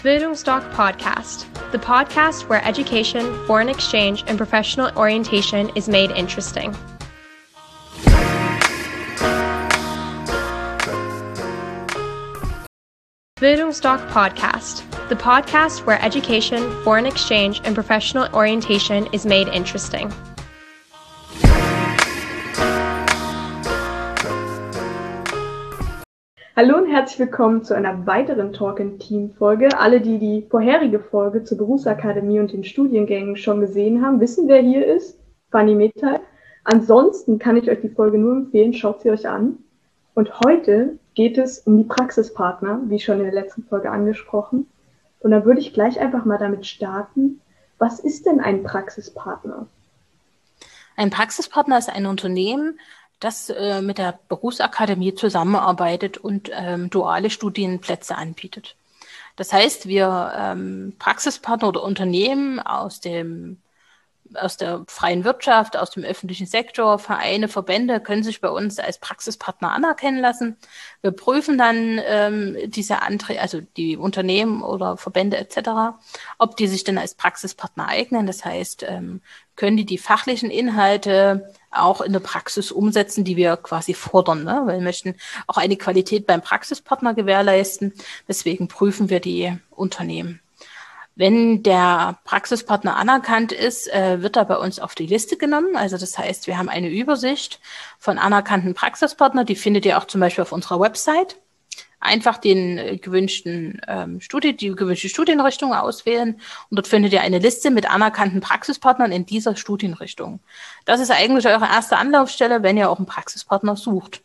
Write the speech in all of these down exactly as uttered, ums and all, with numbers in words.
Bildungsdoc Podcast, the podcast where education, foreign exchange, and professional orientation is made interesting. Bildungsdoc Podcast, the podcast where education, foreign exchange, and professional orientation is made interesting. Hallo und herzlich willkommen zu einer weiteren Talk-in-Team-Folge. Alle, die die vorherige Folge zur Berufsakademie und den Studiengängen schon gesehen haben, wissen, wer hier ist. Fanny Metall. Ansonsten kann ich euch die Folge nur empfehlen, schaut sie euch an. Und heute geht es um die Praxispartner, wie schon in der letzten Folge angesprochen. Und da würde ich gleich einfach mal damit starten. Was ist denn ein Praxispartner? Ein Praxispartner ist ein Unternehmen, das äh, mit der Berufsakademie zusammenarbeitet und ähm, duale Studienplätze anbietet. Das heißt, wir ähm, Praxispartner oder Unternehmen aus dem aus der freien Wirtschaft, aus dem öffentlichen Sektor, Vereine, Verbände können sich bei uns als Praxispartner anerkennen lassen. Wir prüfen dann ähm, diese Anträge, also die Unternehmen oder Verbände et cetera, ob die sich denn als Praxispartner eignen. Das heißt, ähm, können die die fachlichen Inhalte auch in der Praxis umsetzen, die wir quasi fordern, ne? Weil wir möchten auch eine Qualität beim Praxispartner gewährleisten. Deswegen prüfen wir die Unternehmen. Wenn der Praxispartner anerkannt ist, äh, wird er bei uns auf die Liste genommen. Also das heißt, wir haben eine Übersicht von anerkannten Praxispartnern. Die findet ihr auch zum Beispiel auf unserer Website. Einfach den äh, gewünschten ähm, Studie, die gewünschte Studienrichtung auswählen und dort findet ihr eine Liste mit anerkannten Praxispartnern in dieser Studienrichtung. Das ist eigentlich eure erste Anlaufstelle, wenn ihr auch einen Praxispartner sucht.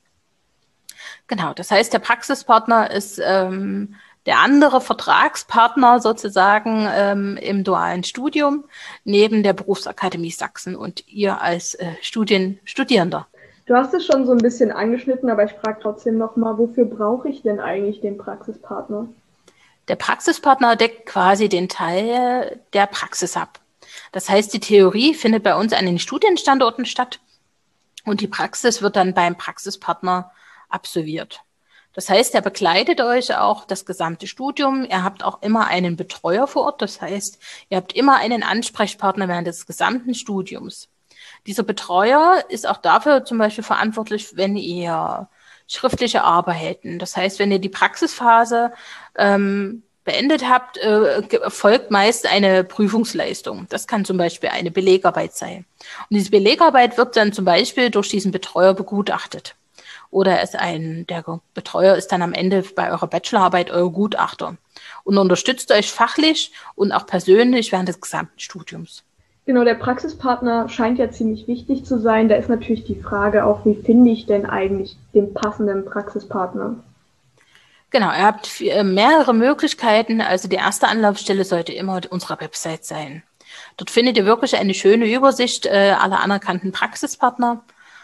Genau, das heißt, der Praxispartner ist ähm, der andere Vertragspartner sozusagen ähm, im dualen Studium neben der Berufsakademie Sachsen und ihr als äh, Studien Studierender. Du hast es schon so ein bisschen angeschnitten, aber ich frage trotzdem nochmal, wofür brauche ich denn eigentlich den Praxispartner? Der Praxispartner deckt quasi den Teil der Praxis ab. Das heißt, die Theorie findet bei uns an den Studienstandorten statt und die Praxis wird dann beim Praxispartner absolviert. Das heißt, er begleitet euch auch das gesamte Studium. Ihr habt auch immer einen Betreuer vor Ort. Das heißt, ihr habt immer einen Ansprechpartner während des gesamten Studiums. Dieser Betreuer ist auch dafür zum Beispiel verantwortlich, wenn ihr schriftliche Arbeiten, das heißt, wenn ihr die Praxisphase ähm, beendet habt, äh, folgt meist eine Prüfungsleistung. Das kann zum Beispiel eine Belegarbeit sein. Und diese Belegarbeit wird dann zum Beispiel durch diesen Betreuer begutachtet. Oder ist ein, der Betreuer ist dann am Ende bei eurer Bachelorarbeit euer Gutachter und unterstützt euch fachlich und auch persönlich während des gesamten Studiums. Genau, der Praxispartner scheint ja ziemlich wichtig zu sein. Da ist natürlich die Frage auch, wie finde ich denn eigentlich den passenden Praxispartner? Genau, ihr habt mehrere Möglichkeiten. Also die erste Anlaufstelle sollte immer unsere Website sein. Dort findet ihr wirklich eine schöne Übersicht äh, aller anerkannten Praxispartner.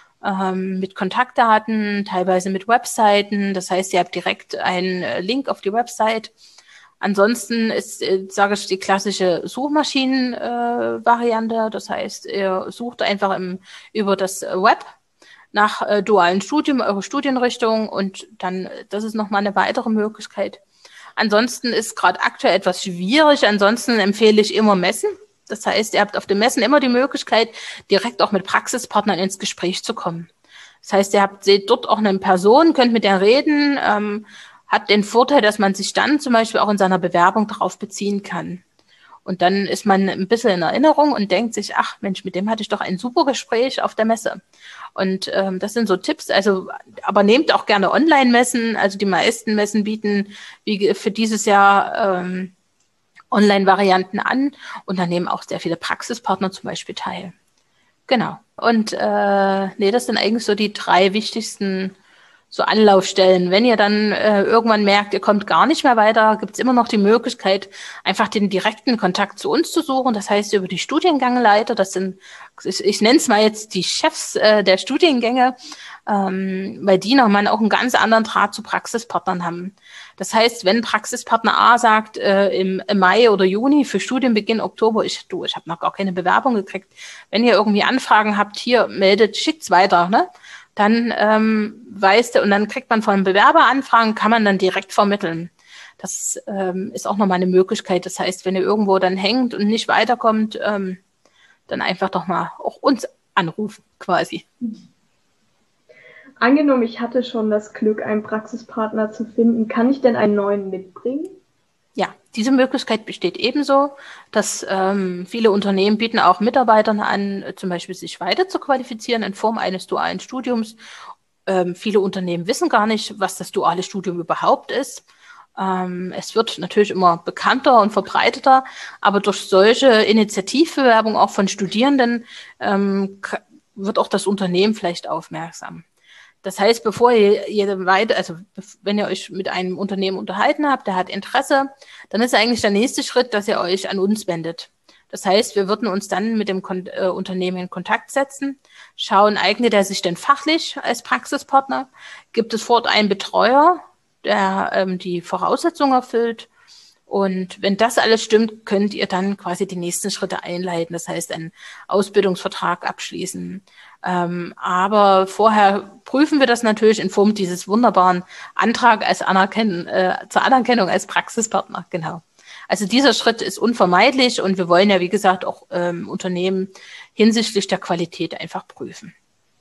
Mit Kontaktdaten, teilweise mit Webseiten. Das heißt, ihr habt direkt einen Link auf die Website. Ansonsten ist, sage ich, die klassische Suchmaschinen-Variante. Das heißt, ihr sucht einfach im, über das Web nach äh, dualen Studium, eure Studienrichtung und dann, das ist nochmal eine weitere Möglichkeit. Ansonsten ist gerade aktuell etwas schwierig. Ansonsten empfehle ich immer Messen. Das heißt, ihr habt auf den Messen immer die Möglichkeit, direkt auch mit Praxispartnern ins Gespräch zu kommen. Das heißt, ihr habt, seht dort auch eine Person, könnt mit der reden, ähm, hat den Vorteil, dass man sich dann zum Beispiel auch in seiner Bewerbung darauf beziehen kann. Und dann ist man ein bisschen in Erinnerung und denkt sich, ach Mensch, mit dem hatte ich doch ein super Gespräch auf der Messe. Und ähm, das sind so Tipps, also aber nehmt auch gerne Online-Messen. Also die meisten Messen bieten wie für dieses Jahr ähm, Online-Varianten an und da nehmen auch sehr viele Praxispartner zum Beispiel teil. Genau. Und äh, nee, das sind eigentlich so die drei wichtigsten so Anlaufstellen. Wenn ihr dann äh, irgendwann merkt, ihr kommt gar nicht mehr weiter, gibt es immer noch die Möglichkeit, einfach den direkten Kontakt zu uns zu suchen. Das heißt, über die Studiengangleiter, das sind, ich, ich nenne es mal jetzt die Chefs äh, der Studiengänge, ähm, weil die nochmal auch einen ganz anderen Draht zu Praxispartnern haben. Das heißt, wenn Praxispartner A sagt, äh, im, im Mai oder Juni für Studienbeginn Oktober, ich, du, ich habe noch gar keine Bewerbung gekriegt, wenn ihr irgendwie Anfragen habt, hier meldet, schickt's weiter, ne? Dann ähm, weiß der, und dann kriegt man von Bewerberanfragen, kann man dann direkt vermitteln. Das ähm, ist auch nochmal eine Möglichkeit. Das heißt, wenn ihr irgendwo dann hängt und nicht weiterkommt, ähm, dann einfach doch mal auch uns anrufen quasi. Angenommen, ich hatte schon das Glück, einen Praxispartner zu finden, kann ich denn einen neuen mitbringen? Ja, diese Möglichkeit besteht ebenso, dass ähm, viele Unternehmen bieten auch Mitarbeitern an, zum Beispiel sich weiter zu qualifizieren in Form eines dualen Studiums. Ähm, viele Unternehmen wissen gar nicht, was das duale Studium überhaupt ist. Ähm, es wird natürlich immer bekannter und verbreiteter, aber durch solche Initiativbewerbung auch von Studierenden ähm, wird auch das Unternehmen vielleicht aufmerksam. Das heißt, bevor ihr, ihr weiter, also wenn ihr euch mit einem Unternehmen unterhalten habt, der hat Interesse, dann ist eigentlich der nächste Schritt, dass ihr euch an uns wendet. Das heißt, wir würden uns dann mit dem Kon- äh, Unternehmen in Kontakt setzen, schauen, eignet er sich denn fachlich als Praxispartner? Gibt es vor Ort einen Betreuer, der ähm, die Voraussetzungen erfüllt? Und wenn das alles stimmt, könnt ihr dann quasi die nächsten Schritte einleiten. Das heißt, einen Ausbildungsvertrag abschließen. Ähm, aber vorher prüfen wir das natürlich in Form dieses wunderbaren Antrag als Anerkennen, äh, zur Anerkennung als Praxispartner. Genau. Also dieser Schritt ist unvermeidlich und wir wollen ja, wie gesagt, auch ähm, Unternehmen hinsichtlich der Qualität einfach prüfen.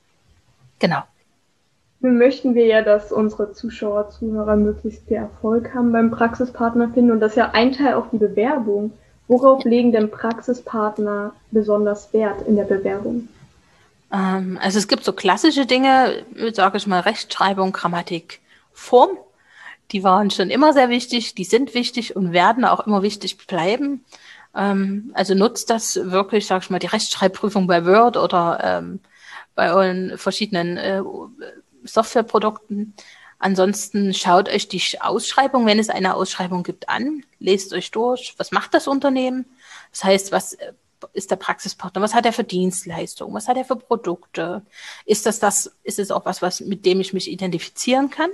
Genau. Nun möchten wir ja, dass unsere Zuschauer, Zuhörer möglichst viel Erfolg haben beim Praxispartner finden und das ist ja ein Teil auch die Bewerbung. Worauf legen denn Praxispartner besonders Wert in der Bewerbung? Ähm, also es gibt so klassische Dinge, sage ich mal, Rechtschreibung, Grammatik, Form. Die waren schon immer sehr wichtig, die sind wichtig und werden auch immer wichtig bleiben. Ähm, also nutzt das wirklich, sage ich mal, die Rechtschreibprüfung bei Word oder ähm, bei euren verschiedenen äh, Softwareprodukten. Ansonsten schaut euch die Ausschreibung, wenn es eine Ausschreibung gibt, an. Lest euch durch. Was macht das Unternehmen? Das heißt, was ist der Praxispartner? Was hat er für Dienstleistungen? Was hat er für Produkte? Ist das das, ist es auch was, was, mit dem ich mich identifizieren kann?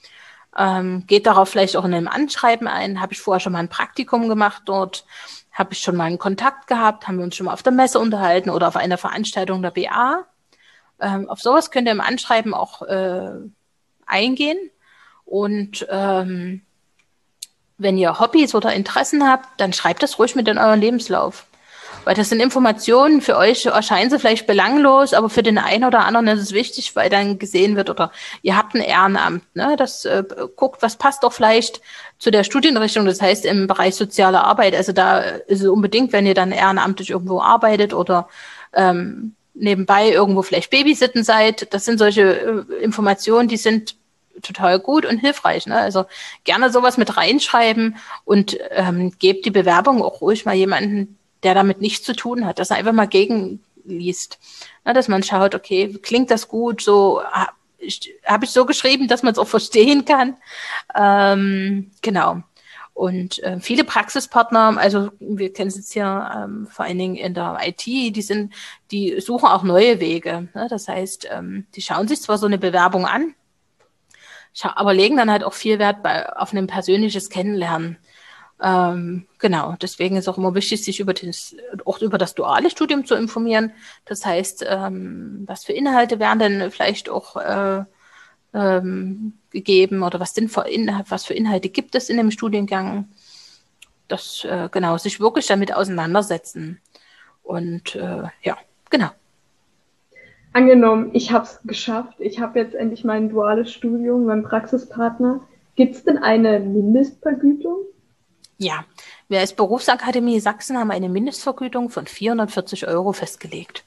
Ähm, geht darauf vielleicht auch in einem Anschreiben ein. Habe ich vorher schon mal ein Praktikum gemacht dort? Habe ich schon mal einen Kontakt gehabt? Haben wir uns schon mal auf der Messe unterhalten oder auf einer Veranstaltung der B A? Ähm, auf sowas könnt ihr im Anschreiben auch äh, eingehen. Und ähm, wenn ihr Hobbys oder Interessen habt, dann schreibt das ruhig mit in euren Lebenslauf. Weil das sind Informationen, für euch erscheinen sie vielleicht belanglos, aber für den einen oder anderen ist es wichtig, weil dann gesehen wird, oder ihr habt ein Ehrenamt, ne? Das äh, guckt, was passt doch vielleicht zu der Studienrichtung, das heißt im Bereich soziale Arbeit. Also da ist es unbedingt, wenn ihr dann ehrenamtlich irgendwo arbeitet oder ähm, nebenbei irgendwo vielleicht Babysitten seid. Das sind solche äh, Informationen, die sind total gut und hilfreich. Ne? Also gerne sowas mit reinschreiben und ähm, gebt die Bewerbung auch ruhig mal jemanden, der damit nichts zu tun hat, dass er einfach mal gegenliest. Ne? Dass man schaut, okay, klingt das gut, so habe ich, hab ich so geschrieben, dass man es auch verstehen kann. Ähm, genau. Und äh, viele Praxispartner, also wir kennen es jetzt hier ähm, vor allen Dingen in der I T, die sind, die suchen auch neue Wege. Ne? Das heißt, ähm, die schauen sich zwar so eine Bewerbung an, scha- aber legen dann halt auch viel Wert bei, auf ein persönliches Kennenlernen. Ähm, genau, deswegen ist auch immer wichtig, sich über das, auch über das duale Studium zu informieren. Das heißt, ähm, was für Inhalte werden denn vielleicht auch äh, ähm, gegeben oder was, denn für Inhalt, was für Inhalte gibt es in dem Studiengang? Das, äh, genau, sich wirklich damit auseinandersetzen. Und äh, ja, genau. Angenommen, ich habe es geschafft, ich habe jetzt endlich mein duales Studium, meinen Praxispartner. Gibt es denn eine Mindestvergütung? Ja, wir als Berufsakademie Sachsen haben eine Mindestvergütung von vierhundertvierzig Euro festgelegt.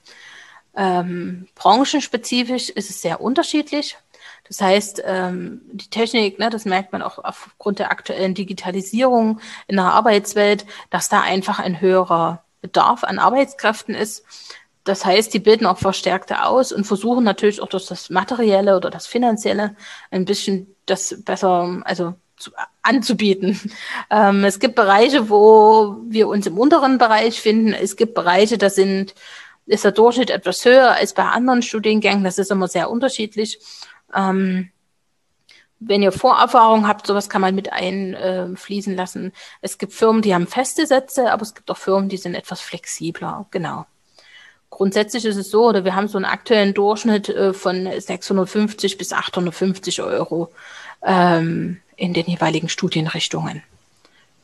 Ähm, branchenspezifisch ist es sehr unterschiedlich. Das heißt, ähm, die Technik, ne, das merkt man auch aufgrund der aktuellen Digitalisierung in der Arbeitswelt, dass da einfach ein höherer Bedarf an Arbeitskräften ist. Das heißt, die bilden auch Verstärkte aus und versuchen natürlich auch durch das Materielle oder das Finanzielle ein bisschen das besser, also zu, anzubieten. Ähm, es gibt Bereiche, wo wir uns im unteren Bereich finden. Es gibt Bereiche, da sind, ist der Durchschnitt etwas höher als bei anderen Studiengängen. Das ist immer sehr unterschiedlich. Ähm, wenn ihr Vorerfahrung habt, sowas kann man mit einfließen äh, lassen. Es gibt Firmen, die haben feste Sätze, aber es gibt auch Firmen, die sind etwas flexibler. Genau. Grundsätzlich ist es so, oder wir haben so einen aktuellen Durchschnitt äh, von sechshundertfünfzig bis achthundertfünfzig Euro ähm, in den jeweiligen Studienrichtungen.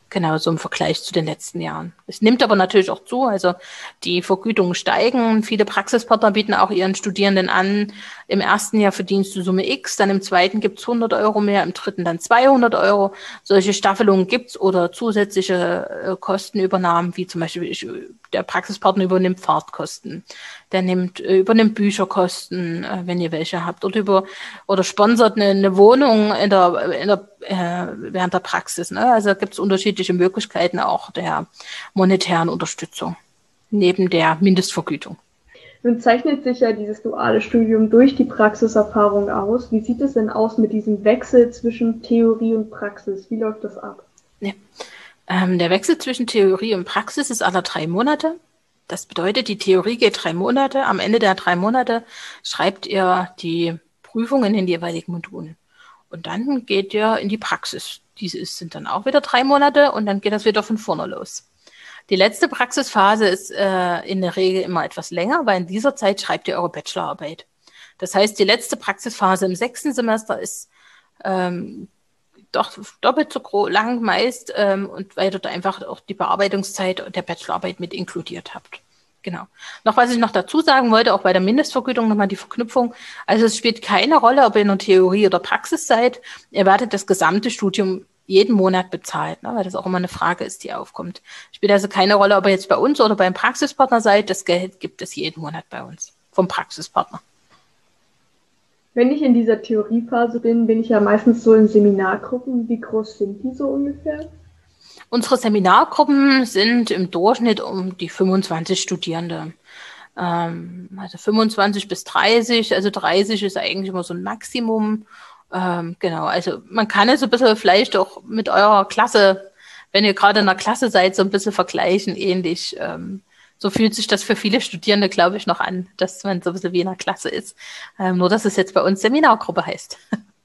Genau, so im Vergleich zu den letzten Jahren. Es nimmt aber natürlich auch zu, also die Vergütungen steigen. Viele Praxispartner bieten auch ihren Studierenden an, im ersten Jahr verdienst du Summe X, dann im zweiten gibt's hundert Euro mehr, im dritten dann zweihundert Euro. Solche Staffelungen gibt's oder zusätzliche äh, Kostenübernahmen, wie zum Beispiel ich, der Praxispartner übernimmt Fahrtkosten, der nimmt, äh, übernimmt Bücherkosten, äh, wenn ihr welche habt, oder über oder sponsert eine, eine Wohnung in der, in der äh, während der Praxis. Ne? Also gibt's unterschiedliche Möglichkeiten auch der monetären Unterstützung neben der Mindestvergütung. Nun zeichnet sich ja dieses duale Studium durch die Praxiserfahrung aus. Wie sieht es denn aus mit diesem Wechsel zwischen Theorie und Praxis? Wie läuft das ab? Ja. Ähm, der Wechsel zwischen Theorie und Praxis ist alle drei Monate. Das bedeutet, die Theorie geht drei Monate. Am Ende der drei Monate schreibt ihr die Prüfungen in den jeweiligen Modulen. Und dann geht ihr in die Praxis. Diese sind dann auch wieder drei Monate und dann geht das wieder von vorne los. Die letzte Praxisphase ist äh, in der Regel immer etwas länger, weil in dieser Zeit schreibt ihr eure Bachelorarbeit. Das heißt, die letzte Praxisphase im sechsten Semester ist ähm, doch doppelt so gro- lang meist ähm, und weil dort einfach auch die Bearbeitungszeit der Bachelorarbeit mit inkludiert habt. Genau. Noch was ich noch dazu sagen wollte, auch bei der Mindestvergütung nochmal die Verknüpfung. Also es spielt keine Rolle, ob ihr in der Theorie oder Praxis seid. Ihr werdet das gesamte Studium jeden Monat bezahlt, ne, weil das auch immer eine Frage ist, die aufkommt. Spielt also keine Rolle, ob ihr jetzt bei uns oder beim Praxispartner seid. Das Geld gibt es jeden Monat bei uns vom Praxispartner. Wenn ich in dieser Theoriephase bin, bin ich ja meistens so in Seminargruppen. Wie groß sind die so ungefähr? Unsere Seminargruppen sind im Durchschnitt um die fünfundzwanzig Studierende. Ähm, also fünfundzwanzig bis dreißig, also dreißig ist eigentlich immer so ein Maximum. Ähm, genau, also man kann es ein bisschen vielleicht auch mit eurer Klasse, wenn ihr gerade in der Klasse seid, so ein bisschen vergleichen, ähnlich. Ähm, so fühlt sich das für viele Studierende, glaube ich, noch an, dass man so ein bisschen wie in einer Klasse ist. Ähm, nur, dass es jetzt bei uns Seminargruppe heißt.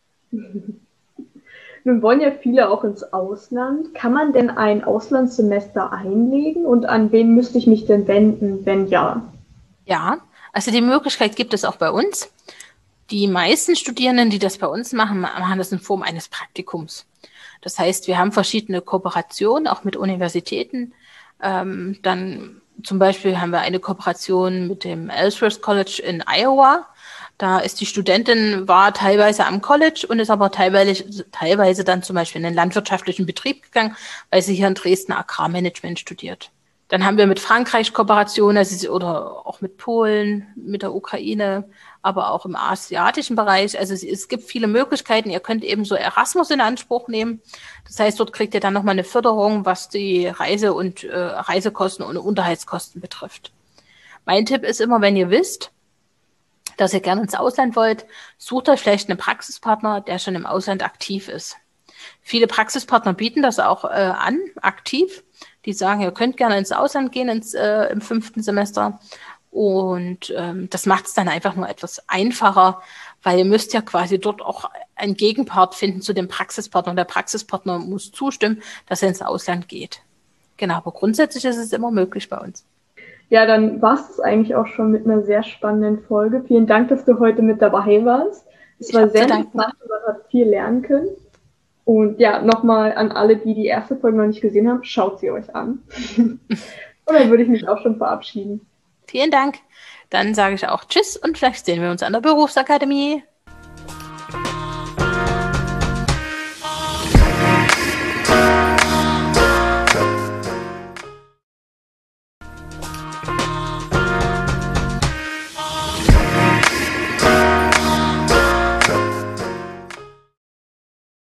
Nun wollen ja viele auch ins Ausland. Kann man denn ein Auslandssemester einlegen und an wen müsste ich mich denn wenden, wenn ja? Ja, also die Möglichkeit gibt es auch bei uns. Die meisten Studierenden, die das bei uns machen, machen das in Form eines Praktikums. Das heißt, wir haben verschiedene Kooperationen, auch mit Universitäten. Ähm, dann zum Beispiel haben wir eine Kooperation mit dem Ellsworth College in Iowa. Da ist die Studentin, war teilweise am College und ist aber teilweise, teilweise dann zum Beispiel in einen landwirtschaftlichen Betrieb gegangen, weil sie hier in Dresden Agrarmanagement studiert. Dann haben wir mit Frankreich Kooperation, also oder auch mit Polen, mit der Ukraine, aber auch im asiatischen Bereich. Also es, es gibt viele Möglichkeiten. Ihr könnt eben so Erasmus in Anspruch nehmen. Das heißt, dort kriegt ihr dann nochmal eine Förderung, was die Reise- und äh, Reisekosten und Unterhaltskosten betrifft. Mein Tipp ist immer, wenn ihr wisst, dass ihr gerne ins Ausland wollt, sucht euch vielleicht einen Praxispartner, der schon im Ausland aktiv ist. Viele Praxispartner bieten das auch äh, an, aktiv. Die sagen, ihr könnt gerne ins Ausland gehen ins, äh, im fünften Semester. Und ähm, das macht es dann einfach nur etwas einfacher, weil ihr müsst ja quasi dort auch einen Gegenpart finden zu dem Praxispartner. Und der Praxispartner muss zustimmen, dass er ins Ausland geht. Genau, aber grundsätzlich ist es immer möglich bei uns. Ja, dann war es eigentlich auch schon mit einer sehr spannenden Folge. Vielen Dank, dass du heute mit dabei warst. Es Ich war hab sehr zu danken. interessant und man hat viel lernen können. Und ja, nochmal an alle, die die erste Folge noch nicht gesehen haben, schaut sie euch an. Und dann würde ich mich auch schon verabschieden. Vielen Dank. Dann sage ich auch Tschüss und vielleicht sehen wir uns an der Berufsakademie.